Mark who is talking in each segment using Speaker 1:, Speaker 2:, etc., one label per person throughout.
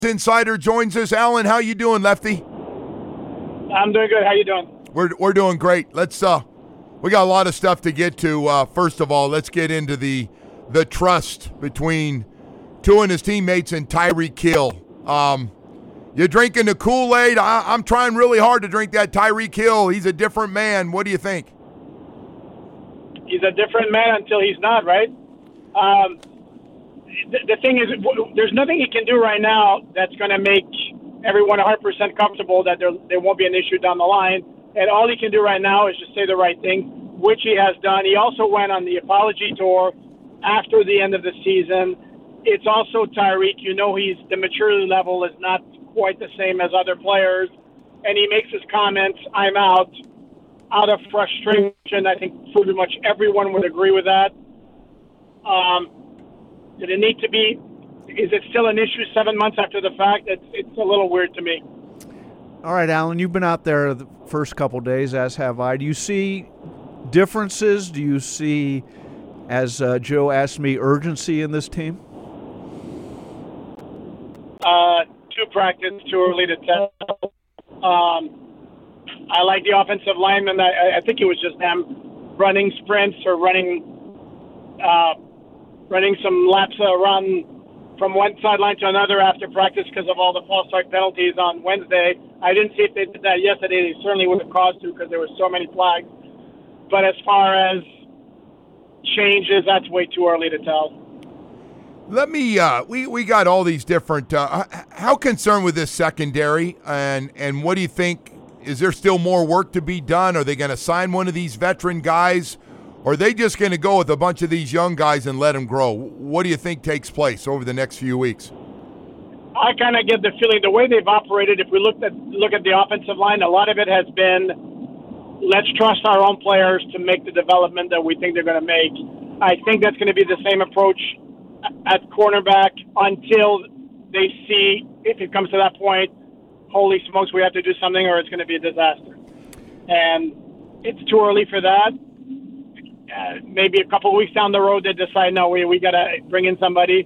Speaker 1: Insider joins us. Alan, how you doing, Lefty?
Speaker 2: I'm doing good. How you doing?
Speaker 1: We're doing great. Let's we got a lot of stuff to get to. First of all, let's get into the trust between Tua and his teammates and Tyreek Hill. You're drinking the Kool-Aid. I'm trying really hard to drink that Tyreek Hill. He's a different man. What do you think?
Speaker 2: He's a different man until he's not, right? The thing is, there's nothing he can do right now that's going to make everyone 100% comfortable that there won't be an issue down the line. And all he can do right now is just say the right thing, which he has done. He also went on the apology tour after the end of the season. It's also Tyreek. You know, the maturity level is not quite the same as other players. And he makes his comments, I'm out of frustration. I think pretty much everyone would agree with that. Did it need to be? Is it still an issue 7 months after the fact? It's a little weird to me.
Speaker 3: All right, Alan, you've been out there the first couple of days, as have I. Do you see differences? Do you see, as Joe asked me, urgency in this team?
Speaker 2: Too practiced, too early to tell. I like the offensive lineman. I think it was just them running sprints or running some laps around from one sideline to another after practice because of all the false start penalties on Wednesday. I didn't see if they did that yesterday. They certainly would have caused to because there were so many flags. But as far as changes, that's way too early to tell.
Speaker 1: Let me. We got all these different. How concerned with this secondary, and what do you think? Is there still more work to be done? Are they going to sign one of these veteran guys, or are they just going to go with a bunch of these young guys and let them grow? What do you think takes place over the next few weeks?
Speaker 2: I kind of get the feeling the way they've operated. If we look at the offensive line, a lot of it has been let's trust our own players to make the development that we think they're going to make. I think that's going to be the same approach at cornerback until they see, if it comes to that point, holy smokes, we have to do something or it's going to be a disaster. And it's too early for that. Maybe a couple of weeks down the road they decide, no, we got to bring in somebody.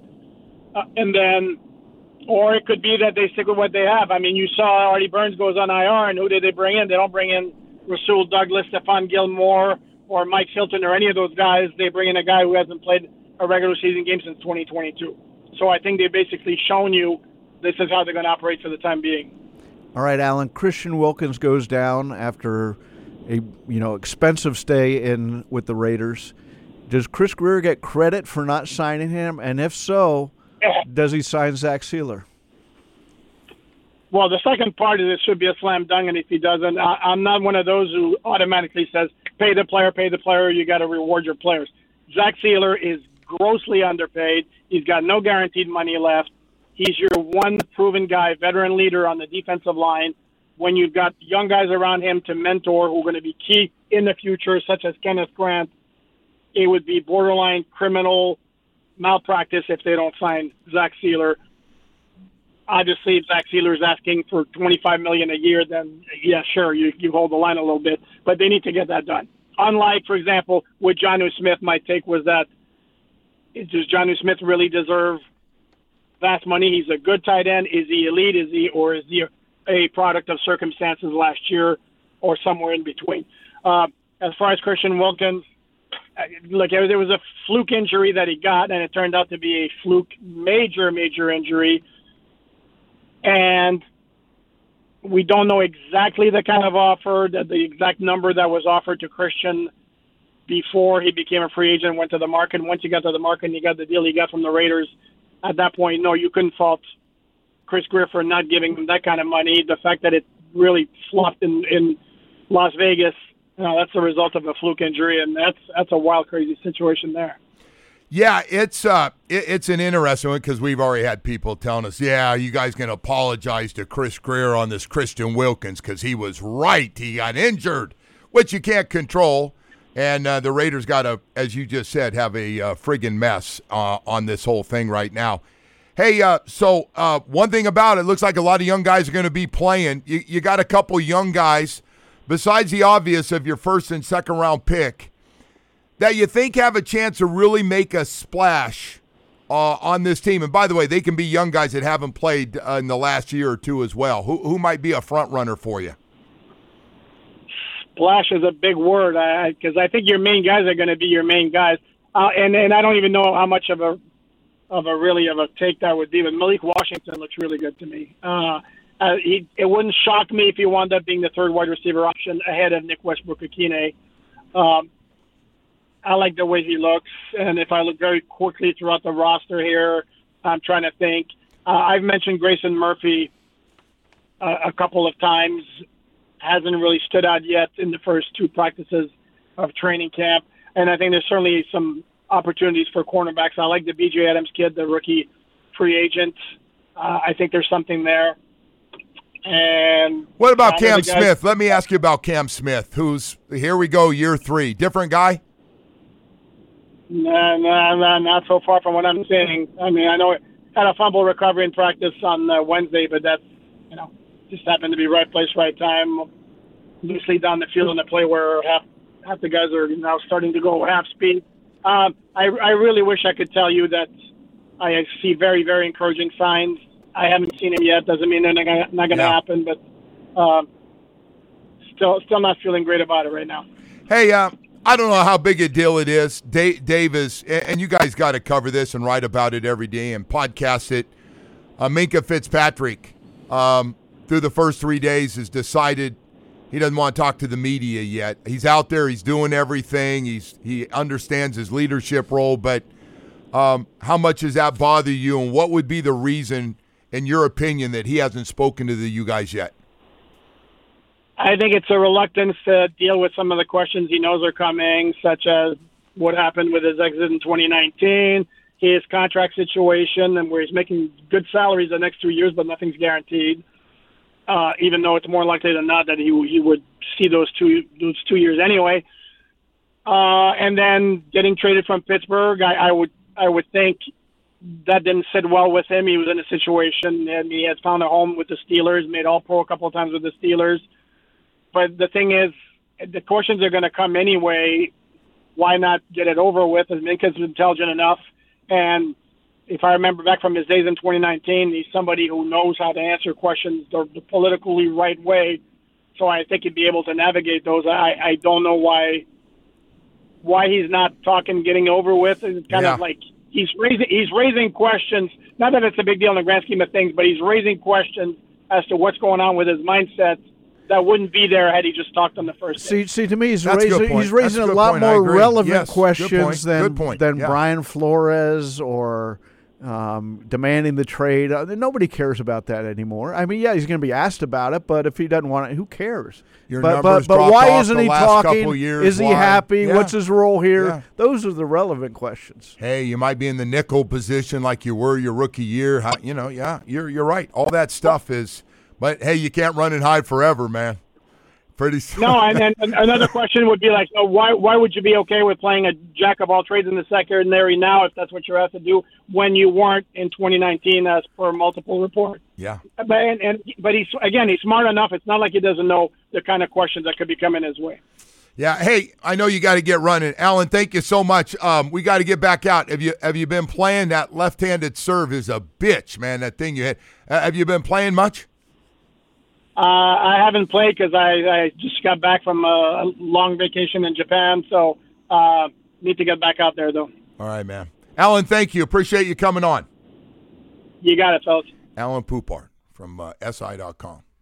Speaker 2: Or it could be that they stick with what they have. I mean, you saw Artie Burns goes on IR, and who did they bring in? They don't bring in Rasul Douglas, Stephon Gilmore, or Mike Hilton, or any of those guys. They bring in a guy who hasn't played a regular season game since 2022. So I think they've basically shown you this is how they're going to operate for the time being.
Speaker 3: All right, Alan. Christian Wilkins goes down after a expensive stay in with the Raiders. Does Chris Grier get credit for not signing him? And if so, does he sign Zach Sealer?
Speaker 2: Well, the second part of this should be a slam dunk, and if he doesn't, I'm not one of those who automatically says, pay the player, you got to reward your players. Zach Sealer is grossly underpaid. He's got no guaranteed money left. He's your one proven guy, veteran leader on the defensive line. When you've got young guys around him to mentor who are going to be key in the future, such as Kenneth Grant, it would be borderline criminal malpractice if they don't sign Zach Sealer. Obviously, if Zach Sealer is asking for $25 million a year, then yeah, sure, you hold the line a little bit, but they need to get that done. Unlike, for example, what Jonnu Smith, my take was that does Jonnu Smith really deserve vast money? He's a good tight end. Is he elite? Is he a product of circumstances last year or somewhere in between? As far as Christian Wilkins, look, there was a fluke injury that he got, and it turned out to be a fluke major injury. And we don't know exactly the kind of offer, the exact number that was offered to Christian before he became a free agent and went to the market. Once he got to the market and he got the deal he got from the Raiders, at that point, no, you couldn't fault Chris Grier for not giving him that kind of money. The fact that it really flopped in Las Vegas, that's the result of a fluke injury, and that's a wild, crazy situation there.
Speaker 1: Yeah, it's an interesting one because we've already had people telling us, yeah, you guys can apologize to Chris Grier on this Christian Wilkins because he was right. He got injured, which you can't control. And the Raiders got to, as you just said, have a friggin' mess on this whole thing right now. Hey, so one thing about it, looks like a lot of young guys are going to be playing. You got a couple young guys, besides the obvious of your first and second round pick, that you think have a chance to really make a splash on this team? And by the way, they can be young guys that haven't played in the last year or two as well. Who might be a front runner for you?
Speaker 2: Splash is a big word because I think your main guys are going to be your main guys, and I don't even know how much of a take that would be. But Malik Washington looks really good to me. It wouldn't shock me if he wound up being the third wide receiver option ahead of Nick Westbrook-Akine. I like the way he looks, and if I look very quickly throughout the roster here, I'm trying to think. I've mentioned Grayson Murphy a couple of times. Hasn't really stood out yet in the first two practices of training camp, and I think there's certainly some opportunities for cornerbacks. I like the B.J. Adams kid, the rookie free agent. I think there's something there. And
Speaker 1: what about Cam Smith? Let me ask you about Cam Smith, who's, here we go, year 3. Different guy?
Speaker 2: No, not so far from what I'm saying. I mean, I know it had a fumble recovery in practice on Wednesday, but that's, just happened to be right place, right time, loosely down the field in a play where half the guys are now starting to go half speed. I really wish I could tell you that I see very, very encouraging signs. I haven't seen him yet. Doesn't mean they're not going to happen, but still not feeling great about it right now.
Speaker 1: Hey, I don't know how big a deal it is. Dave is, and you guys got to cover this and write about it every day and podcast it. Minkah Fitzpatrick, through the first 3 days, has decided he doesn't want to talk to the media yet. He's out there. He's doing everything. He understands his leadership role, but how much does that bother you, and what would be the reason, in your opinion, that he hasn't spoken to you guys yet?
Speaker 2: I think it's a reluctance to deal with some of the questions he knows are coming, such as what happened with his exit in 2019, his contract situation, and where he's making good salaries the next 2 years, but nothing's guaranteed. Even though it's more likely than not that he would see those two years anyway. And then getting traded from Pittsburgh, I would think that didn't sit well with him. He was in a situation, and he had found a home with the Steelers, made All-Pro a couple of times with the Steelers. But the thing is, the questions are going to come anyway. Why not get it over with? Minkah's intelligent enough, and if I remember back from his days in 2019, he's somebody who knows how to answer questions the politically right way. So I think he'd be able to navigate those. I don't know why he's not talking, getting over with. It's kind of like he's raising questions. Not that it's a big deal in the grand scheme of things, but he's raising questions as to what's going on with his mindset that wouldn't be there had he just talked on the first day.
Speaker 3: See, to me, he's raising a lot more relevant questions than
Speaker 1: Yeah.
Speaker 3: Brian Flores or demanding the trade. Nobody cares about that anymore. I mean, he's going to be asked about it, but if he doesn't want it, who cares?
Speaker 1: But
Speaker 3: why isn't he talking? Is he happy?
Speaker 1: Yeah.
Speaker 3: What's his role here?
Speaker 1: Yeah.
Speaker 3: Those are the relevant questions.
Speaker 1: Hey, you might be in the nickel position like you were your rookie year. You're right. All that stuff is, but hey, you can't run and hide forever, man. Pretty soon.
Speaker 2: No, and another question would be like, why would you be okay with playing a jack of all trades in the secondary now if that's what you're asked to do when you weren't in 2019 as per multiple reports?
Speaker 1: Yeah.
Speaker 2: But he's smart enough. It's not like he doesn't know the kind of questions that could be coming his way.
Speaker 1: Yeah. Hey, I know you got to get running. Alan, thank you so much. We got to get back out. Have you been playing? That left-handed serve is a bitch, man, that thing you hit. Have you been playing much?
Speaker 2: I haven't played because I just got back from a long vacation in Japan, so need to get back out there, though.
Speaker 1: All right, man. Alan, thank you. Appreciate you coming on.
Speaker 2: You got it, fellas.
Speaker 1: Alan Poupart from SI.com.